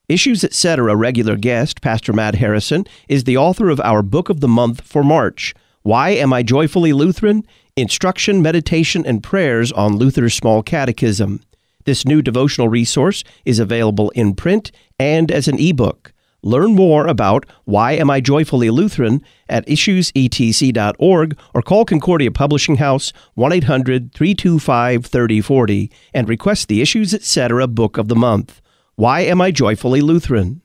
Issues Etc. regular guest, Pastor Matt Harrison, is the author of our Book of the Month for March, Why Am I Joyfully Lutheran? Instruction, Meditation, and Prayers on Luther's Small Catechism. This new devotional resource is available in print and as an ebook. Learn more about Why Am I Joyfully Lutheran at issuesetc.org or call Concordia Publishing House 1-800-325-3040 and request the Issues Etc. Book of the Month. Why Am I Joyfully Lutheran?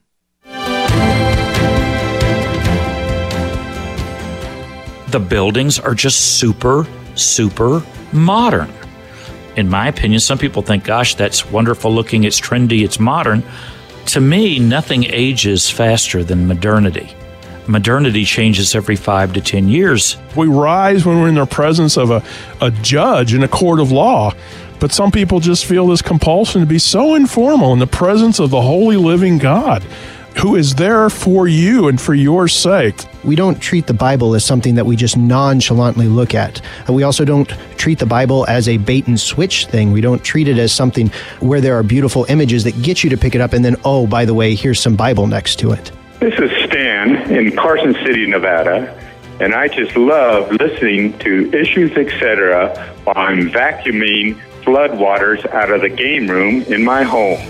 The buildings are just super modern. In my opinion, some people think, gosh, that's wonderful looking, it's trendy, it's modern. To me, nothing ages faster than modernity. Modernity changes every 5 to 10 years. We rise when we're in the presence of a judge in a court of law. But some people just feel this compulsion to be so informal in the presence of the holy living God who is there for you and for your sake. We don't treat the Bible as something that we just nonchalantly look at. We also don't treat the Bible as a bait and switch thing. We don't treat it as something where there are beautiful images that get you to pick it up and then, oh, by the way, here's some Bible next to it. This is Stan in Carson City, Nevada, and I just love listening to Issues Etc. while I'm vacuuming floodwaters out of the game room in my home.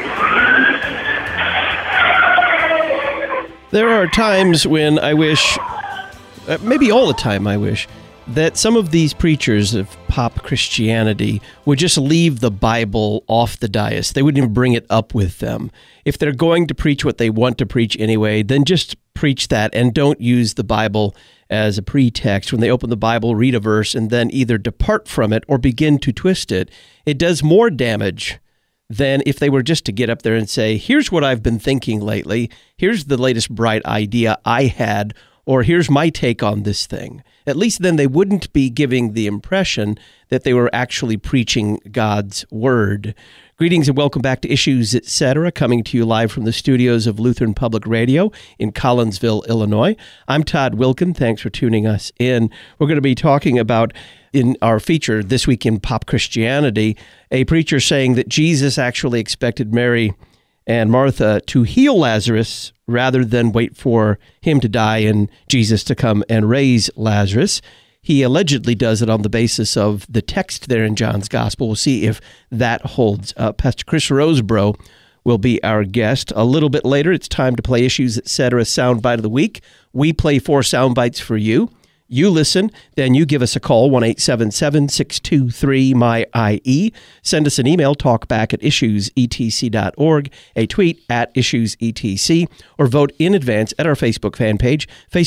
There are times when I wish, maybe all the time I wish, that some of these preachers of pop Christianity would just leave the Bible off the dais. They wouldn't even bring it up with them. If they're going to preach what they want to preach anyway, then just preach that and don't use the Bible as a pretext. When they open the Bible, read a verse, and then either depart from it or begin to twist it, it does more damage than if they were just to get up there and say, here's what I've been thinking lately, here's the latest bright idea I had, or here's my take on this thing. At least then they wouldn't be giving the impression that they were actually preaching God's word. Greetings and welcome back to Issues Etc., coming to you live from the studios of Lutheran Public Radio in Collinsville, Illinois. I'm Todd Wilkin. Thanks for tuning us in. We're going to be talking about, in our feature This Week in Pop Christianity, a preacher saying that Jesus actually expected Mary and Martha to heal Lazarus rather than wait for him to die and Jesus to come and raise Lazarus. He allegedly does it on the basis of the text there in John's Gospel. We'll see if that holds up. Pastor Chris Rosebrough will be our guest. A little bit later, it's time to play Issues Etc. Soundbite of the Week. We play 4 sound bites for you. You listen, then you give us a call, 1-877-623-MY-IE. Send us an email, talkback@issuesetc.org, a tweet @issuesetc, or vote in advance at our Facebook fan page,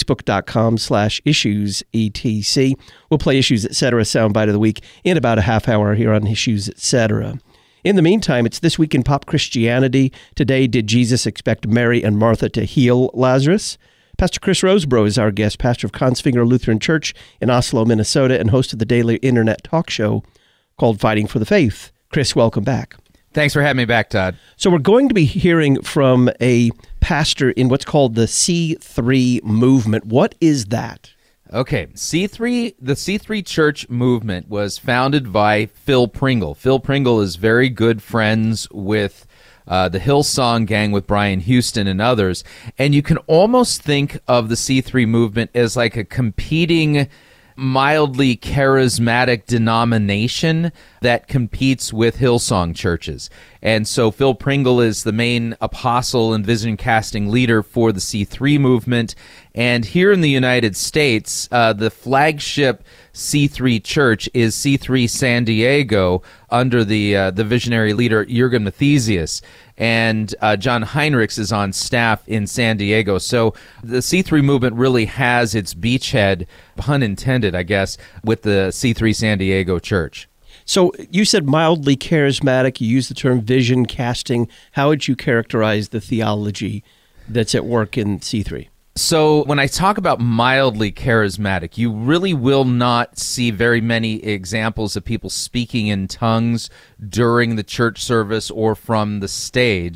facebook.com/issuesetc. We'll play Issues Etc. Soundbite of the Week in about a half hour here on Issues Etc. In the meantime, it's This Week in Pop Christianity. Today, did Jesus expect Mary and Martha to heal Lazarus? Pastor Chris Rosebrough is our guest, pastor of Kongsvinger Lutheran Church in Oslo, Minnesota, and host of the daily internet talk show called Fighting for the Faith. Chris, welcome back. Thanks for having me back, Todd. So we're going to be hearing from a pastor in what's called the C3 movement. What is that? Okay, the C3 Church movement was founded by Phil Pringle. Phil Pringle is very good friends with the Hillsong Gang, with Brian Houston and others, and you can almost think of the C3 movement as like a competing, mildly charismatic denomination that competes with Hillsong churches. And so Phil Pringle is the main apostle and vision casting leader for the C3 movement. And here in the United States, the flagship C3 church is C3 San Diego under the visionary leader Jürgen Mathesius. And John Heinrichs is on staff in San Diego. So the C3 movement really has its beachhead, pun intended, I guess, with the C3 San Diego church. So you said mildly charismatic. You used the term vision casting. How would you characterize the theology that's at work in C3? So when I talk about mildly charismatic, you really will not see very many examples of people speaking in tongues during the church service or from the stage.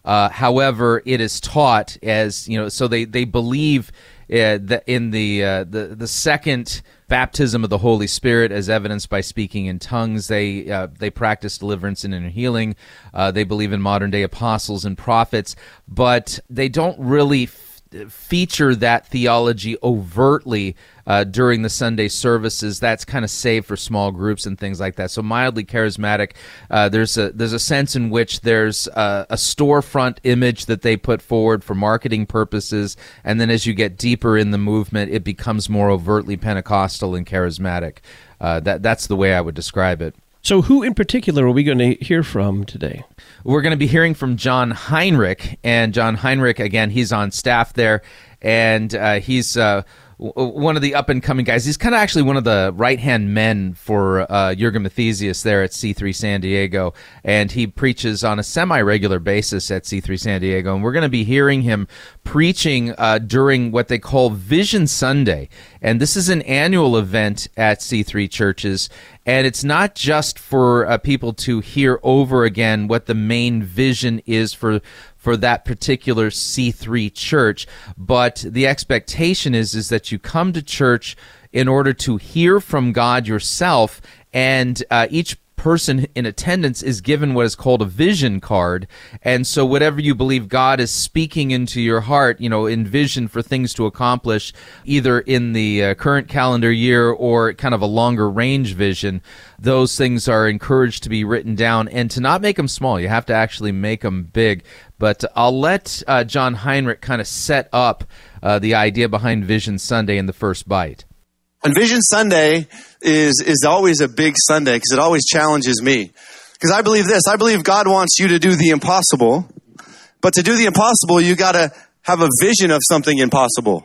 However, it is taught as, so they believe that in the second baptism of the Holy Spirit, as evidenced by speaking in tongues. They practice deliverance and inner healing. They believe in modern-day apostles and prophets, but they don't really feature that theology overtly during the Sunday services. That's kind of saved for small groups and things like that. So mildly charismatic, there's a sense in which there's a storefront image that they put forward for marketing purposes, and then as you get deeper in the movement, it becomes more overtly Pentecostal and charismatic. That's the way I would describe it. So who in particular are we going to hear from today? We're going to be hearing from John Heinrich, and John Heinrich, again, he's on staff there, and he's one of the up-and-coming guys. He's kind of actually one of the right-hand men for Jürgen Mathesius there at C3 San Diego, and he preaches on a semi-regular basis at C3 San Diego, and we're going to be hearing him preaching during what they call Vision Sunday, and this is an annual event at C3 churches, and it's not just for people to hear over again what the main vision is for that particular C3 church, but the expectation is that you come to church in order to hear from God yourself, and each person in attendance is given what is called a vision card, and so whatever you believe God is speaking into your heart, in vision for things to accomplish, either in the current calendar year or kind of a longer range vision, those things are encouraged to be written down, and to not make them small. You have to actually make them big. But I'll let John Heinrich kind of set up the idea behind Vision Sunday in the first bite. And Vision Sunday is always a big Sunday because it always challenges me. Because I believe this. I believe God wants you to do the impossible. But to do the impossible, you got to have a vision of something impossible.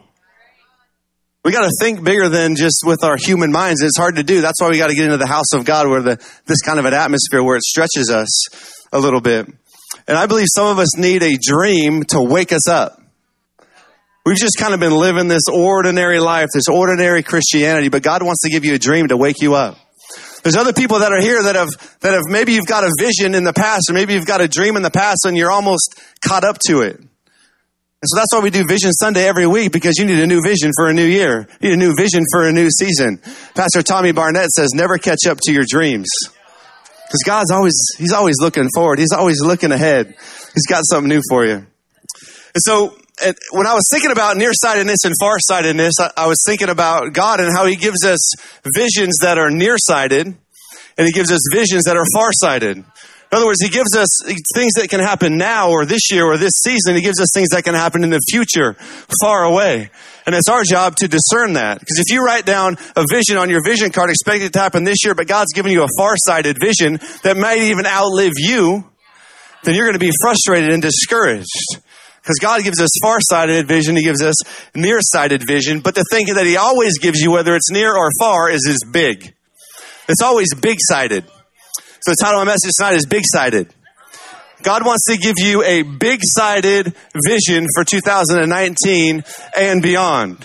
We got to think bigger than just with our human minds. It's hard to do. That's why we got to get into the house of God, where this kind of an atmosphere where it stretches us a little bit. And I believe some of us need a dream to wake us up. We've just kind of been living this ordinary life, this ordinary Christianity, but God wants to give you a dream to wake you up. There's other people that are here that have maybe you've got a vision in the past, or maybe you've got a dream in the past and you're almost caught up to it. And so that's why we do Vision Sunday every week, because you need a new vision for a new year. You need a new vision for a new season. Pastor Tommy Barnett says, never catch up to your dreams. Because He's always looking forward. He's always looking ahead. He's got something new for you. And so when I was thinking about nearsightedness and farsightedness, I was thinking about God and how He gives us visions that are nearsighted, and He gives us visions that are farsighted. In other words, He gives us things that can happen now or this year or this season. He gives us things that can happen in the future, far away. And it's our job to discern that. Because if you write down a vision on your vision card, expect it to happen this year, but God's given you a farsighted vision that might even outlive you, then you're going to be frustrated and discouraged. Because God gives us farsighted vision, He gives us nearsighted vision, but the thing that He always gives you, whether it's near or far, is big. It's always big-sighted. So the title of my message tonight is Big-Sighted. God wants to give you a big-sighted vision for 2019 and beyond.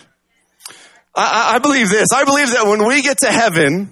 I believe this. I believe that when we get to heaven,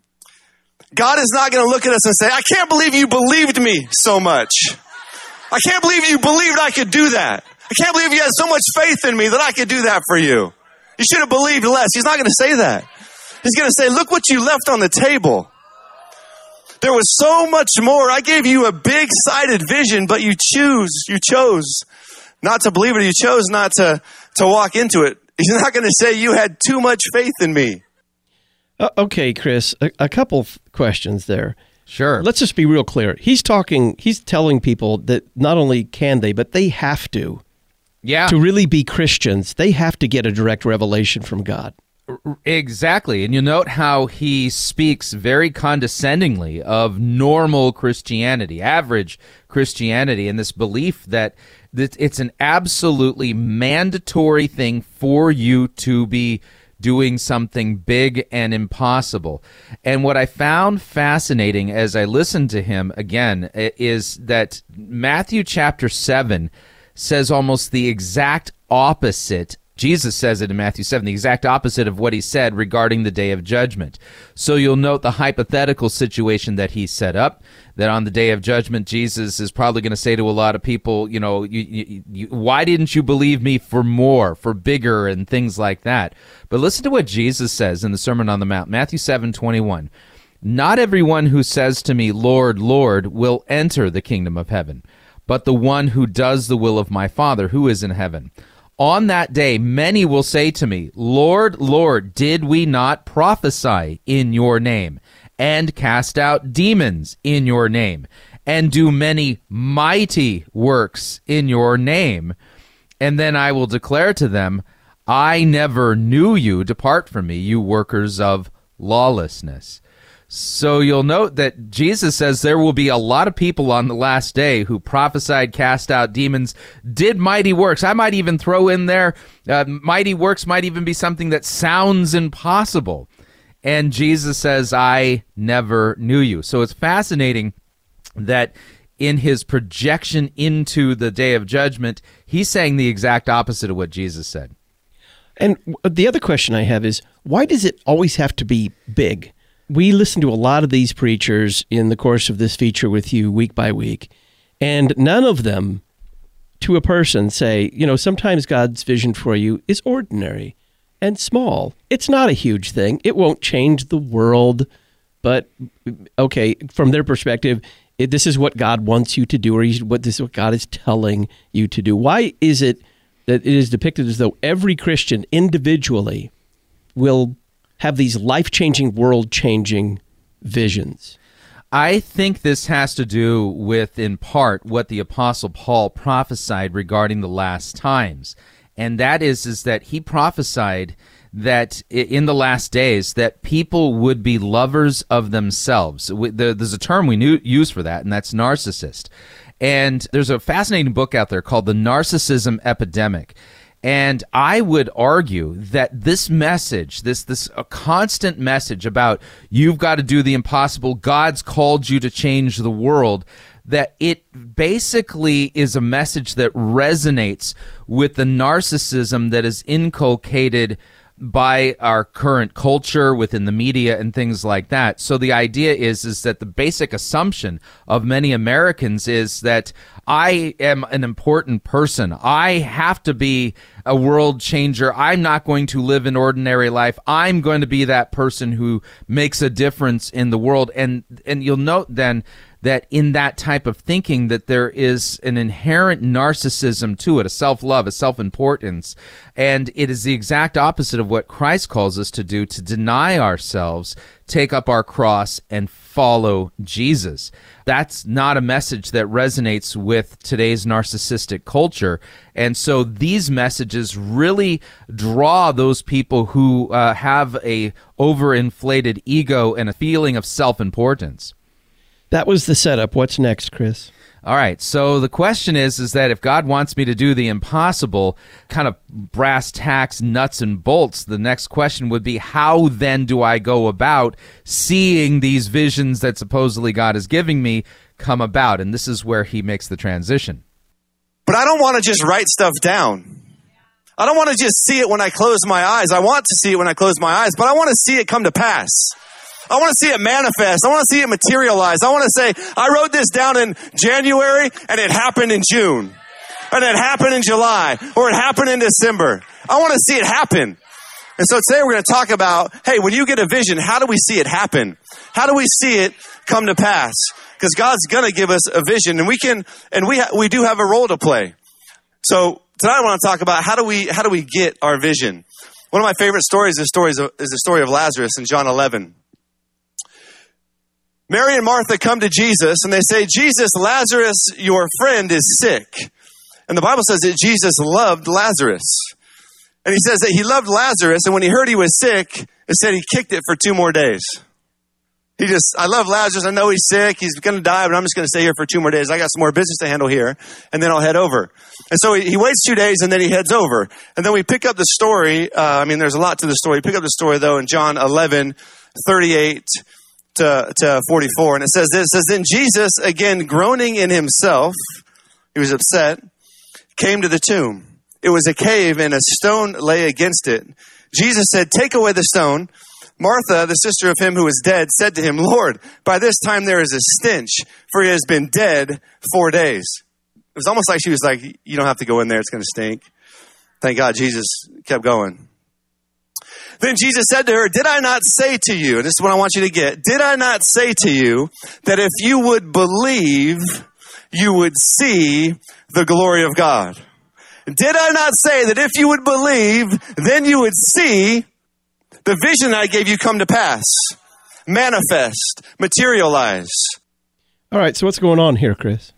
God is not going to look at us and say, I can't believe you believed me so much. I can't believe you believed I could do that. I can't believe you had so much faith in me that I could do that for you. You should have believed less. He's not going to say that. He's going to say, look what you left on the table. There was so much more. I gave you a big-sighted vision, but you chose not to believe it. You chose not to walk into it. He's not going to say you had too much faith in me. Okay, Chris, a couple questions there. Sure. Let's just be real clear. He's telling people that not only can they, but they have to. Yeah. To really be Christians, they have to get a direct revelation from God. Exactly. And you note how he speaks very condescendingly of normal Christianity, average Christianity, and this belief that it's an absolutely mandatory thing for you to be doing something big and impossible. And what I found fascinating as I listened to him again is that Matthew chapter 7 says almost the exact opposite Jesus says it in Matthew 7, the exact opposite of what he said regarding the day of judgment. So you'll note the hypothetical situation that he set up, that on the day of judgment, Jesus is probably going to say to a lot of people, why didn't you believe me for more, for bigger, and things like that? But listen to what Jesus says in the Sermon on the Mount, Matthew 7:21. Not everyone who says to me, Lord, Lord, will enter the kingdom of heaven, but the one who does the will of my Father who is in heaven. On that day, many will say to me, Lord, Lord, did we not prophesy in your name, and cast out demons in your name, and do many mighty works in your name? And then I will declare to them, I never knew you. Depart from me, you workers of lawlessness. So you'll note that Jesus says there will be a lot of people on the last day who prophesied, cast out demons, did mighty works. I might even throw in there, mighty works might even be something that sounds impossible. And Jesus says, I never knew you. So it's fascinating that in his projection into the day of judgment, he's saying the exact opposite of what Jesus said. And the other question I have is, why does it always have to be big? We listen to a lot of these preachers in the course of this feature with you week by week, and none of them, to a person, say, sometimes God's vision for you is ordinary and small. It's not a huge thing. It won't change the world, but, okay, from their perspective, this is what God wants you to do, or this is what God is telling you to do. Why is it that it is depicted as though every Christian individually will have these life-changing, world-changing visions? I think this has to do with, in part, what the Apostle Paul prophesied regarding the last times. And that is that he prophesied that in the last days that people would be lovers of themselves. There's a term we use for that, and that's narcissist. And there's a fascinating book out there called The Narcissism Epidemic. And I would argue that this message, this a constant message about you've got to do the impossible, God's called you to change the world, that it basically is a message that resonates with the narcissism that is inculcated by our current culture within the media and things like that. So the idea is that the basic assumption of many Americans is that I am an important person. I have to be a world changer. I'm not going to live an ordinary life. I'm going to be that person who makes a difference in the world. And you'll note then that in that type of thinking that there is an inherent narcissism to it, a self-love, a self-importance. And it is the exact opposite of what Christ calls us to do, to deny ourselves, take up our cross, and follow Jesus. That's not a message that resonates with today's narcissistic culture. And so these messages really draw those people who have a overinflated ego and a feeling of self-importance. That was the setup. What's next, Chris? All right, so the question is that if God wants me to do the impossible, kind of brass tacks, nuts and bolts, the next question would be, how then do I go about seeing these visions that supposedly God is giving me come about? And this is where he makes the transition. But I don't want to just write stuff down. I don't want to just see it when I close my eyes. I want to see it when I close my eyes, but I want to see it come to pass. I want to see it manifest. I want to see it materialize. I want to say, I wrote this down in January and it happened in June. And it happened in July. Or it happened in December. I want to see it happen. And so today we're going to talk about, hey, when you get a vision, how do we see it happen? How do we see it come to pass? Because God's going to give us a vision, and we do have a role to play. So tonight I want to talk about how do we get our vision. One of my favorite stories is the story of Lazarus in John 11. Mary and Martha come to Jesus and they say, Jesus, Lazarus, your friend, is sick. And the Bible says that Jesus loved Lazarus. And he says that he loved Lazarus, and when he heard he was sick, it said he kicked it for 2 more days. I love Lazarus. I know he's sick. He's going to die, but I'm just going to stay here for 2 more days. I got some more business to handle here, and then I'll head over. And so he waits 2 days, and then he heads over. And then we pick up the story. There's a lot to the story. Pick up the story, though, in John 11, 38 to 44. And it says this. It says, then Jesus, again groaning in himself, he was upset, came to the tomb. It was a cave and a stone lay against it. Jesus said, take away the stone. Martha, the sister of him who was dead, said to him, Lord, by this time there is a stench, for he has been dead 4 days. It was almost like she was like, you don't have to go in there, it's going to stink. Thank God Jesus kept going. Then Jesus said to her, did I not say to you, and this is what I want you to get, did I not say to you that if you would believe, you would see the glory of God? Did I not say that if you would believe, then you would see the vision I gave you come to pass, manifest, materialize? All right, so what's going on here, Chris?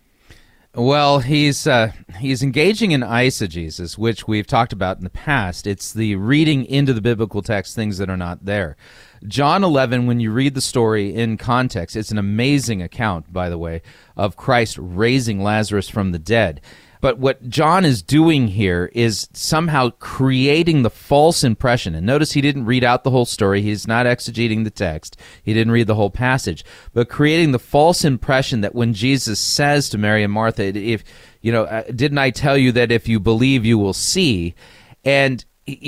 Well, he's engaging in eisegesis, which we've talked about in the past. It's the reading into the biblical text things that are not there. John 11, when you read the story in context, it's an amazing account, by the way, of Christ raising Lazarus from the dead. But what John is doing here is somehow creating the false impression. And notice he didn't read out the whole story. He's not exegeting the text. He didn't read the whole passage. But creating the false impression that when Jesus says to Mary and Martha, if didn't I tell you that if you believe, you will see? And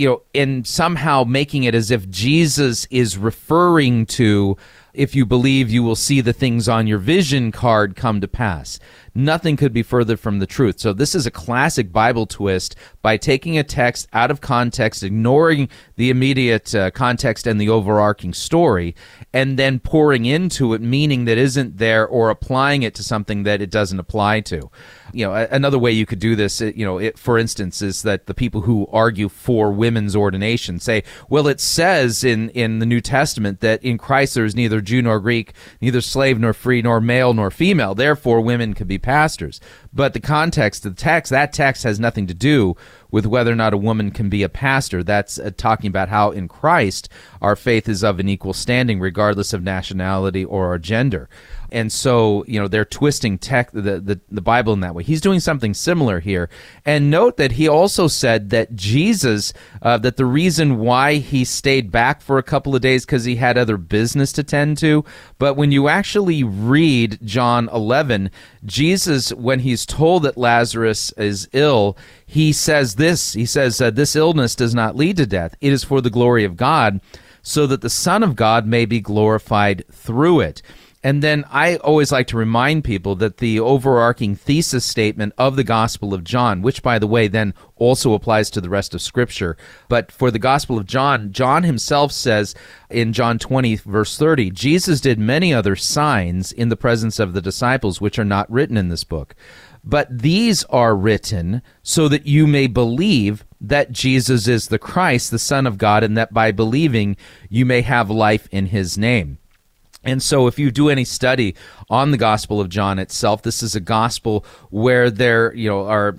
and somehow making it as if Jesus is referring to, if you believe, you will see the things on your vision card come to pass. Nothing could be further from the truth. So this is a classic Bible twist by taking a text out of context, ignoring the immediate context and the overarching story, and then pouring into it meaning that isn't there or applying it to something that it doesn't apply to. Another way you could do this, for instance, is that the people who argue for women's ordination say, well, it says in the New Testament that in Christ there is neither Jew nor Greek, neither slave nor free, nor male nor female. Therefore, women could be pastors. But the context of the text, that text has nothing to do with whether or not a woman can be a pastor. That's talking about how in Christ our faith is of an equal standing regardless of nationality or our gender. And so, they're twisting the Bible in that way. He's doing something similar here. And note that he also said that Jesus, that the reason why he stayed back for a couple of days because he had other business to tend to. But when you actually read John 11, Jesus, when he's told that Lazarus is ill, he says this. He says, this illness does not lead to death. It is for the glory of God, so that the Son of God may be glorified through it. And then I always like to remind people that the overarching thesis statement of the Gospel of John, which, by the way, then also applies to the rest of Scripture, but for the Gospel of John, John himself says in John 20, verse 30, Jesus did many other signs in the presence of the disciples, which are not written in this book. But these are written so that you may believe that Jesus is the Christ, the Son of God, and that by believing you may have life in his name. And so if you do any study on the Gospel of John itself, this is a gospel where there are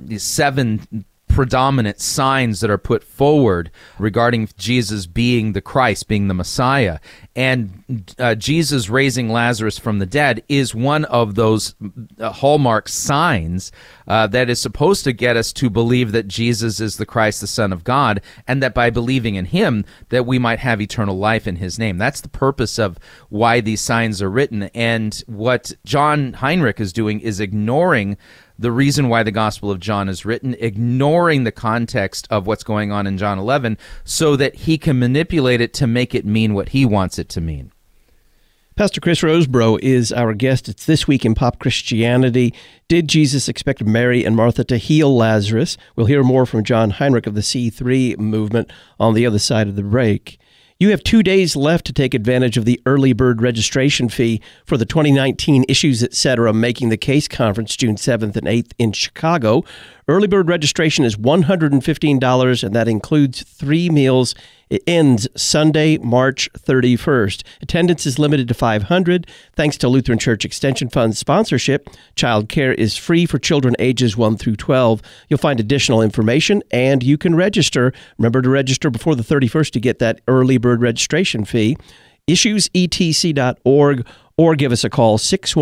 7 predominant signs that are put forward regarding Jesus being the Christ, being the Messiah. And Jesus raising Lazarus from the dead is one of those hallmark signs that is supposed to get us to believe that Jesus is the Christ, the Son of God, and that by believing in him, that we might have eternal life in his name. That's the purpose of why these signs are written. And what John Heinrich is doing is ignoring the reason why the Gospel of John is written, ignoring the context of what's going on in John 11, so that he can manipulate it to make it mean what he wants it to mean. Pastor Chris Rosebrough is our guest. It's This Week in Pop Christianity. Did Jesus expect Mary and Martha to heal Lazarus? We'll hear more from John Heinrich of the C3 movement on the other side of the break. You have 2 days left to take advantage of the early bird registration fee for the 2019 Issues Etc. Making the Case Conference, June 7th and 8th in Chicago. Early bird registration is $115, and that includes 3 meals. It ends Sunday, March 31st. Attendance is limited to 500. Thanks to Lutheran Church Extension Fund sponsorship, child care is free for children ages 1 through 12. You'll find additional information, and you can register. Remember to register before the 31st to get that early bird registration fee. issuesetc.org, or give us a call,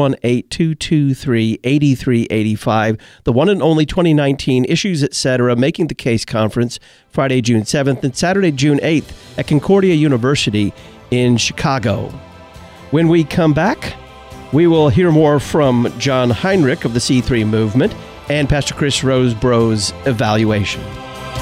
618-223-8385. The one and only 2019 Issues Etc. Making the Case Conference, Friday, June 7th and Saturday, June 8th at Concordia University in Chicago. When we come back, we will hear more from John Heinrich of the C3 movement and Pastor Chris Rosebrough's evaluation.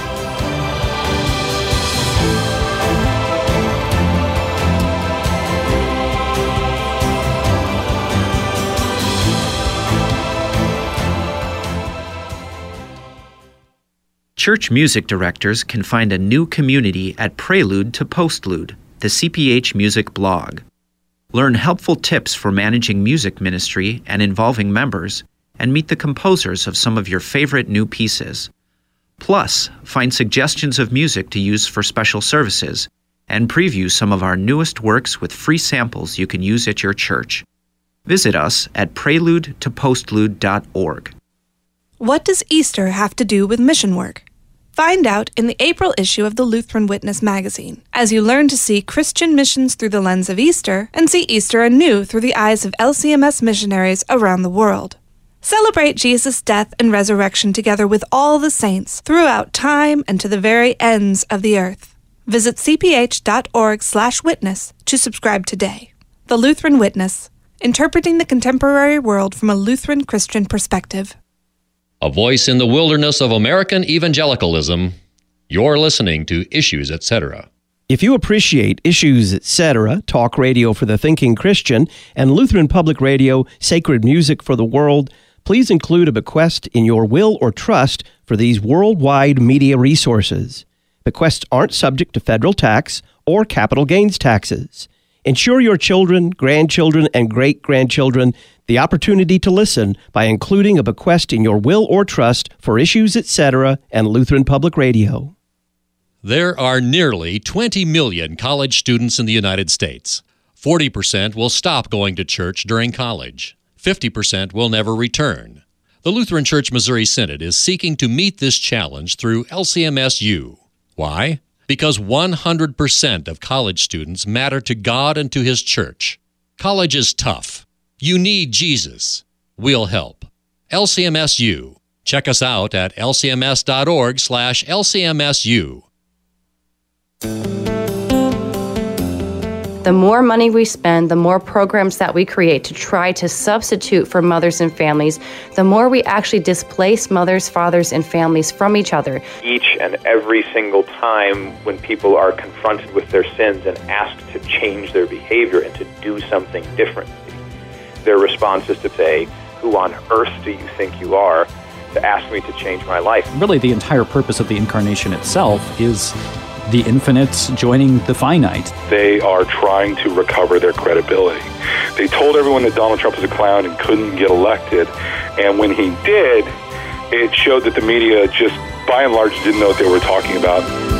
Church music directors can find a new community at Prelude to Postlude, the CPH Music blog. Learn helpful tips for managing music ministry and involving members, and meet the composers of some of your favorite new pieces. Plus, find suggestions of music to use for special services, and preview some of our newest works with free samples you can use at your church. Visit us at preludetopostlude.org. What does Easter have to do with mission work? Find out in the April issue of the Lutheran Witness magazine, as you learn to see Christian missions through the lens of Easter and see Easter anew through the eyes of LCMS missionaries around the world. Celebrate Jesus' death and resurrection together with all the saints throughout time and to the very ends of the earth. Visit cph.org/witness to subscribe today. The Lutheran Witness, interpreting the contemporary world from a Lutheran Christian perspective. A voice in the wilderness of American evangelicalism. You're listening to Issues, Etc. If you appreciate Issues, Etc., talk radio for the thinking Christian, and Lutheran Public Radio, sacred music for the world, please include a bequest in your will or trust for these worldwide media resources. Bequests aren't subject to federal tax or capital gains taxes. Ensure your children, grandchildren, and great-grandchildren the opportunity to listen by including a bequest in your will or trust for Issues, Etc. and Lutheran Public Radio. There are nearly 20 million college students in the United States. 40% will stop going to church during college. 50% will never return. The Lutheran Church Missouri Synod is seeking to meet this challenge through LCMSU. Why? Because 100% of college students matter to God and to His church. College is tough. You need Jesus. We'll help. LCMSU. Check us out at lcms.org/LCMSU. The more money we spend, the more programs that we create to try to substitute for mothers and families, the more we actually displace mothers, fathers, and families from each other. Each and every single time when people are confronted with their sins and asked to change their behavior and to do something differently, their response is to say, "Who on earth do you think you are to ask me to change my life?" Really, the entire purpose of the incarnation itself is the infinite joining the finite. They are trying to recover their credibility. They told everyone that Donald Trump was a clown and couldn't get elected, and when he did, it showed that the media just, by and large, didn't know what they were talking about.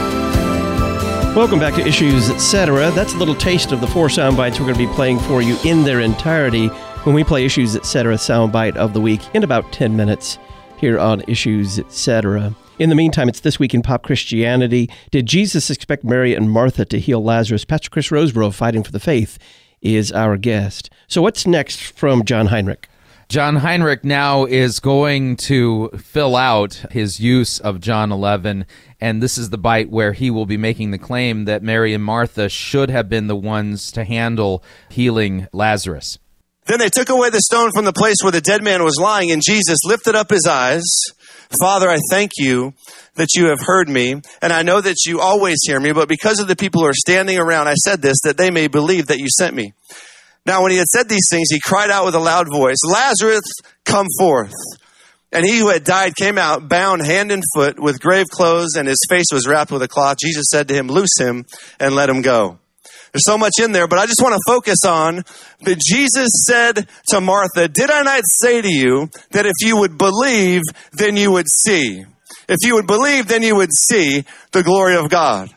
Welcome back to Issues, Etc. That's a little taste of the 4 sound bites we're going to be playing for you in their entirety when we play Issues, Etc. soundbite of the week in about 10 minutes here on Issues, Etc. In the meantime, it's This Week in Pop Christianity. Did Jesus expect Mary and Martha to heal Lazarus? Pastor Chris Roseborough, Fighting for the Faith, is our guest. So what's next from John Heinrich? John Heinrich now is going to fill out his use of John 11, and this is the bite where he will be making the claim that Mary and Martha should have been the ones to handle healing Lazarus. Then they took away the stone from the place where the dead man was lying, and Jesus lifted up his eyes. "Father, I thank you that you have heard me, and I know that you always hear me, but because of the people who are standing around, I said this, that they may believe that you sent me." Now, when he had said these things, he cried out with a loud voice, "Lazarus, come forth." And he who had died came out, bound hand and foot, with grave clothes, and his face was wrapped with a cloth. Jesus said to him, "Loose him and let him go." There's so much in there, but I just want to focus on that Jesus said to Martha, "Did I not say to you that if you would believe, then you would see? If you would believe, then you would see the glory of God."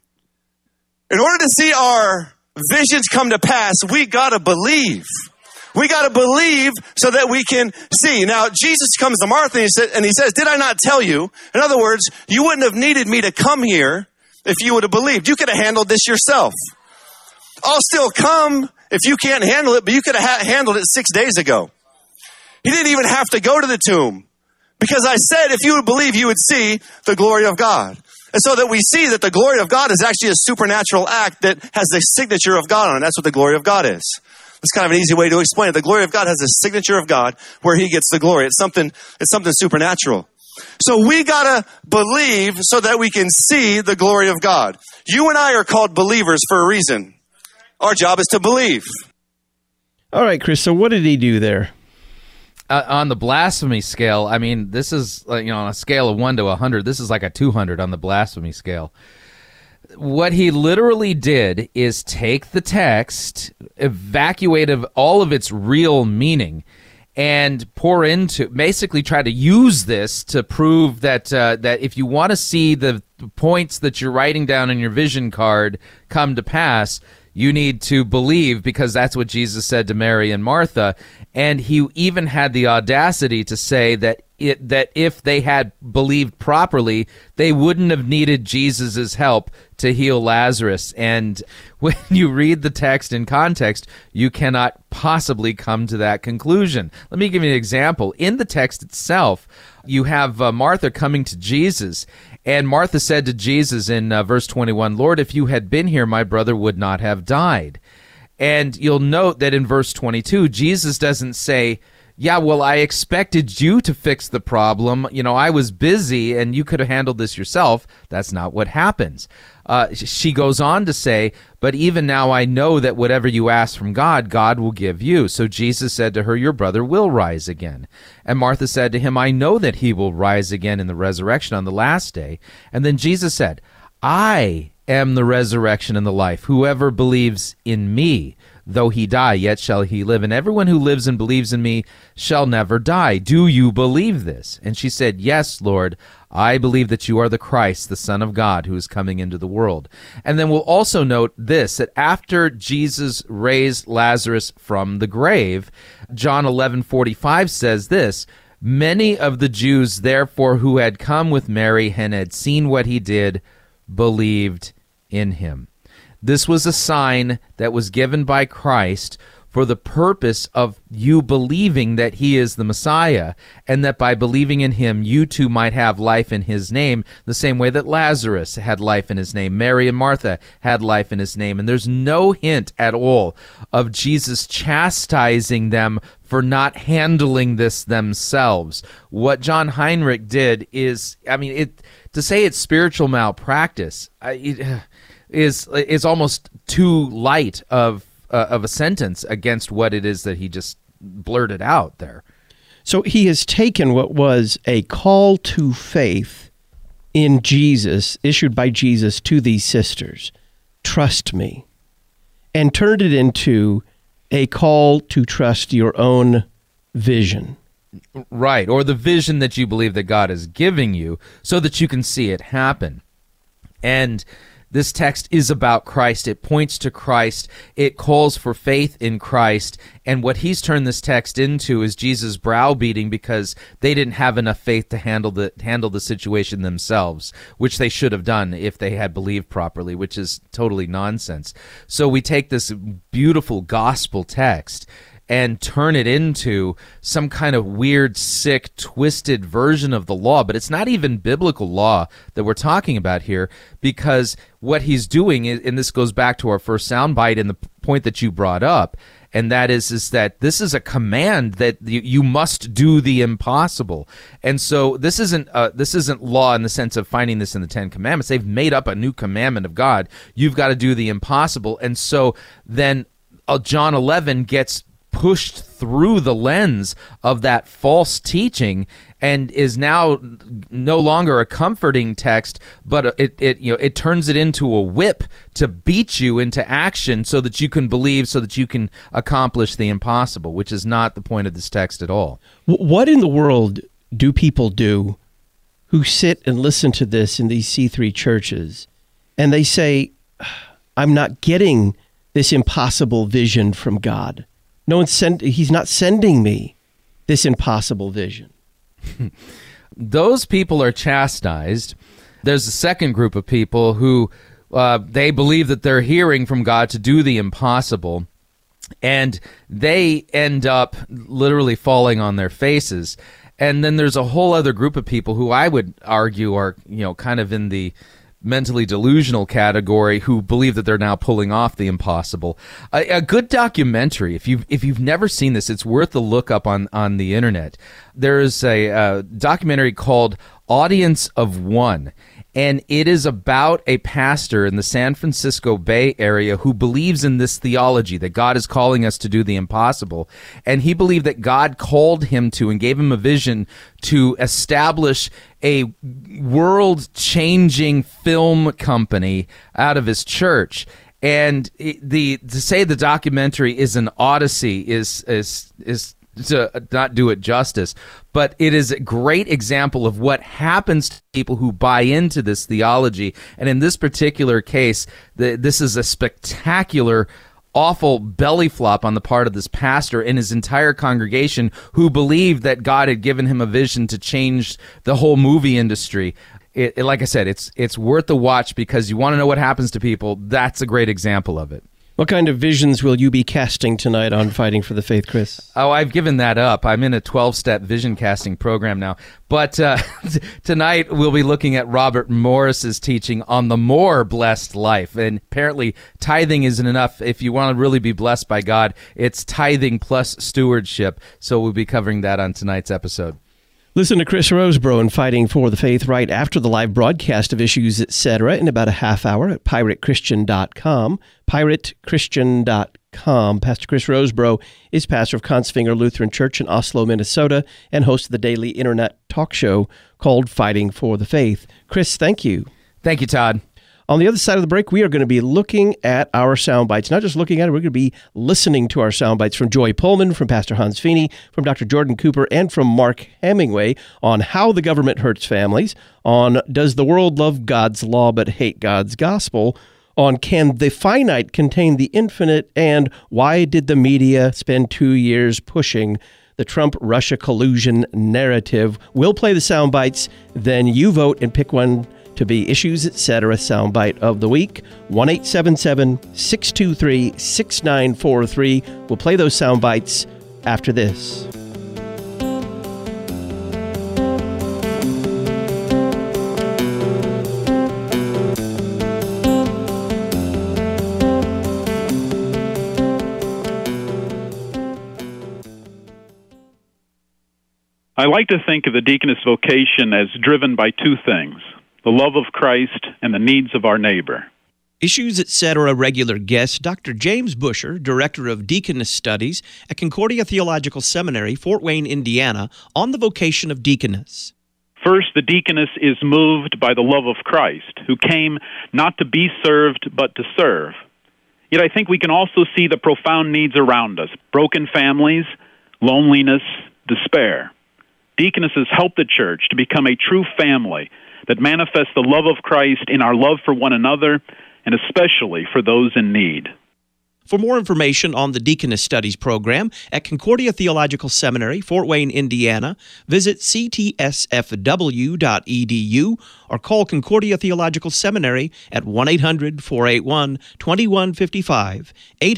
In order to see our visions come to pass, we got to believe. We got to believe so that we can see. Now, Jesus comes to Martha and he says, "Did I not tell you?" In other words, you wouldn't have needed me to come here if you would have believed. You could have handled this yourself. I'll still come if you can't handle it, but you could have handled it 6 days ago. He didn't even have to go to the tomb because I said if you would believe, you would see the glory of God. And so that we see that the glory of God is actually a supernatural act that has the signature of God on it. That's what the glory of God is. It's kind of an easy way to explain it. The glory of God has a signature of God where he gets the glory. It's something supernatural. So we gotta believe so that we can see the glory of God. You and I are called believers for a reason. Our job is to believe. All right, Chris, so what did he do there? On the blasphemy scale, I mean, this is, on a scale of 1 to 100, this is like a 200 on the blasphemy scale. What he literally did is take the text, evacuate of all of its real meaning, and basically try to use this to prove that that if you want to see the points that you're writing down in your vision card come to pass, you need to believe, because that's what Jesus said to Mary and Martha. And he even had the audacity to say that if they had believed properly, they wouldn't have needed Jesus' help to heal Lazarus. And when you read the text in context, you cannot possibly come to that conclusion. Let me give you an example. In the text itself, you have Martha coming to Jesus, and Martha said to Jesus in verse 21, "Lord, if you had been here, my brother would not have died." And you'll note that in verse 22, Jesus doesn't say, "Yeah, well, I expected you to fix the problem. I was busy and you could have handled this yourself." That's not what happens. She goes on to say, "But even now I know that whatever you ask from God, God will give you." So Jesus said to her, "Your brother will rise again." And Martha said to him, "I know that he will rise again in the resurrection on the last day." And then Jesus said, "I am the resurrection and the life. Whoever believes in me, though he die, yet shall he live. And everyone who lives and believes in me shall never die. Do you believe this?" And she said, "Yes, Lord, I believe that you are the Christ, the Son of God, who is coming into the world." And then we'll also note this, that after Jesus raised Lazarus from the grave, John 11:45 says this, "Many of the Jews, therefore, who had come with Mary and had seen what he did, believed in him." This was a sign that was given by Christ for the purpose of you believing that he is the Messiah, and that by believing in him, you too might have life in his name, the same way that Lazarus had life in his name. Mary and Martha had life in his name. And there's no hint at all of Jesus chastising them for not handling this themselves. What John Heinrich did is, to say it's spiritual malpractice, is almost too light of a sentence against what it is that he just blurted out there. So he has taken what was a call to faith in Jesus, issued by Jesus to these sisters, "Trust me," and turned it into a call to trust your own vision. Right, or the vision that you believe that God is giving you so that you can see it happen. And this text is about Christ. It points to Christ. It calls for faith in Christ. And what he's turned this text into is Jesus browbeating because they didn't have enough faith to handle the situation themselves, which they should have done if they had believed properly, which is totally nonsense. So we take this beautiful gospel text and turn it into some kind of weird, sick, twisted version of the law. But it's not even biblical law that we're talking about here, because what he's doing, and this goes back to our first soundbite and the point that you brought up, and that is that this is a command that you must do the impossible. And so this isn't law in the sense of finding this in the Ten Commandments. They've made up a new commandment of God. You've got to do the impossible. And so then John 11 gets pushed through the lens of that false teaching and is now no longer a comforting text, but it turns it into a whip to beat you into action so that you can believe, so that you can accomplish the impossible, which is not the point of this text at all. What in the world do people do who sit and listen to this in these C3 churches and they say, "I'm not getting this impossible vision from God. He's not sending me this impossible vision"? Those people are chastised. There's a second group of people who they believe that they're hearing from God to do the impossible, and they end up literally falling on their faces. And then there's a whole other group of people who I would argue are, kind of in the mentally delusional category, who believe that they're now pulling off the impossible. A good documentary, if you've never seen this, it's worth a look up on the internet. There's a documentary called Audience of One. And it is about a pastor in the San Francisco Bay Area who believes in this theology that God is calling us to do the impossible. And he believed that God called him to and gave him a vision to establish a world-changing film company out of his church. And to say the documentary is an odyssey is to not do it justice, but it is a great example of what happens to people who buy into this theology. And in this particular case, this is a spectacular, awful belly flop on the part of this pastor and his entire congregation who believed that God had given him a vision to change the whole movie industry. Like I said, it's worth a watch because you want to know what happens to people. That's a great example of it. What kind of visions will you be casting tonight on Fighting for the Faith, Chris? Oh, I've given that up. I'm in a 12-step vision casting program now. But tonight we'll be looking at Robert Morris's teaching on the more blessed life. And apparently tithing isn't enough. If you want to really be blessed by God, it's tithing plus stewardship. So we'll be covering that on tonight's episode. Listen to Chris Rosebrough and Fighting for the Faith right after the live broadcast of Issues, Etc. in about a half hour at piratechristian.com. piratechristian.com. Pastor Chris Rosebrough is pastor of Consfinger Lutheran Church in Oslo, Minnesota, and host of the daily internet talk show called Fighting for the Faith. Chris, thank you. Thank you, Todd. On the other side of the break, we are going to be looking at our sound bites. Not just looking at it, we're going to be listening to our sound bites from Joy Pullman, from Pastor Hans Feeney, from Dr. Jordan Cooper, and from Mark Hemingway on how the government hurts families, on does the world love God's law but hate God's gospel, on can the finite contain the infinite, and why did the media spend 2 years pushing the Trump-Russia collusion narrative. We'll play the sound bites, then you vote and pick one to be Issues, Etc. soundbite of the week. 1-877-623-6943. We'll play those sound bites after this. I like to think of the deaconess vocation as driven by two things: the love of Christ and the needs of our neighbor. Issues, Etc. regular guest, Dr. James Busher, Director of Deaconess Studies at Concordia Theological Seminary, Fort Wayne, Indiana, on the vocation of deaconess. First, the deaconess is moved by the love of Christ, who came not to be served, but to serve. Yet I think we can also see the profound needs around us: broken families, loneliness, despair. Deaconesses help the church to become a true family that manifests the love of Christ in our love for one another, and especially for those in need. For more information on the Deaconess Studies program at Concordia Theological Seminary, Fort Wayne, Indiana, visit ctsfw.edu or call Concordia Theological Seminary at 1-800-481-2155,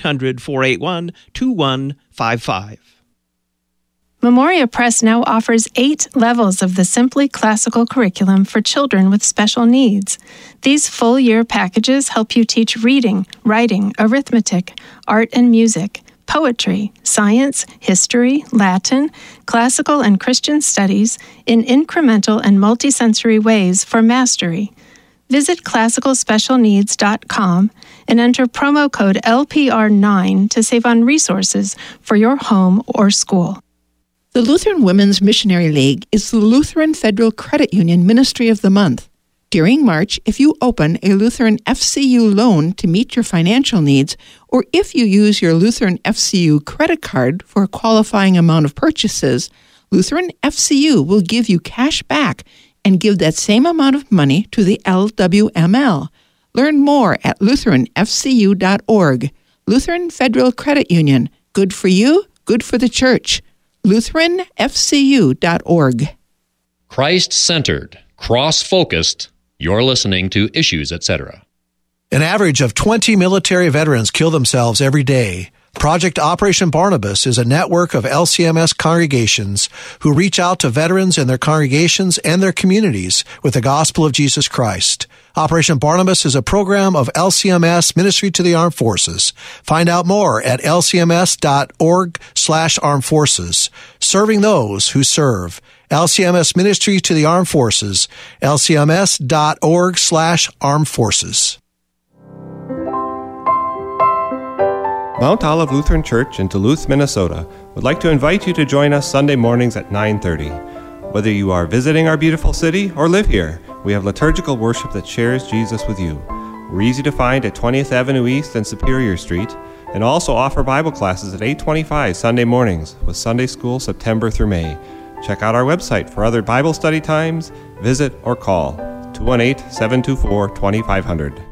800-481-2155. Memoria Press now offers 8 levels of the Simply Classical curriculum for children with special needs. These full-year packages help you teach reading, writing, arithmetic, art and music, poetry, science, history, Latin, classical and Christian studies in incremental and multisensory ways for mastery. Visit classicalspecialneeds.com and enter promo code LPR9 to save on resources for your home or school. The Lutheran Women's Missionary League is the Lutheran Federal Credit Union Ministry of the Month. During March, if you open a Lutheran FCU loan to meet your financial needs, or if you use your Lutheran FCU credit card for a qualifying amount of purchases, Lutheran FCU will give you cash back and give that same amount of money to the LWML. Learn more at lutheranfcu.org. Lutheran Federal Credit Union. Good for you, good for the church. lutheranfcu.org. Christ-centered, cross-focused. You're listening to Issues, Etc. An average of 20 military veterans kill themselves every day. Project Operation Barnabas is a network of LCMS congregations who reach out to veterans and their congregations and their communities with the gospel of Jesus Christ. Operation Barnabas is a program of LCMS Ministry to the Armed Forces. Find out more at lcms.org/armed forces. Serving those who serve. LCMS Ministry to the Armed Forces. lcms.org/armed forces. Mount Olive Lutheran Church in Duluth, Minnesota would like to invite you to join us Sunday mornings at 9:30. Whether you are visiting our beautiful city or live here, we have liturgical worship that shares Jesus with you. We're easy to find at 20th Avenue East and Superior Street, and also offer Bible classes at 8:25 Sunday mornings with Sunday School September through May. Check out our website for other Bible study times, visit or call 218-724-2500.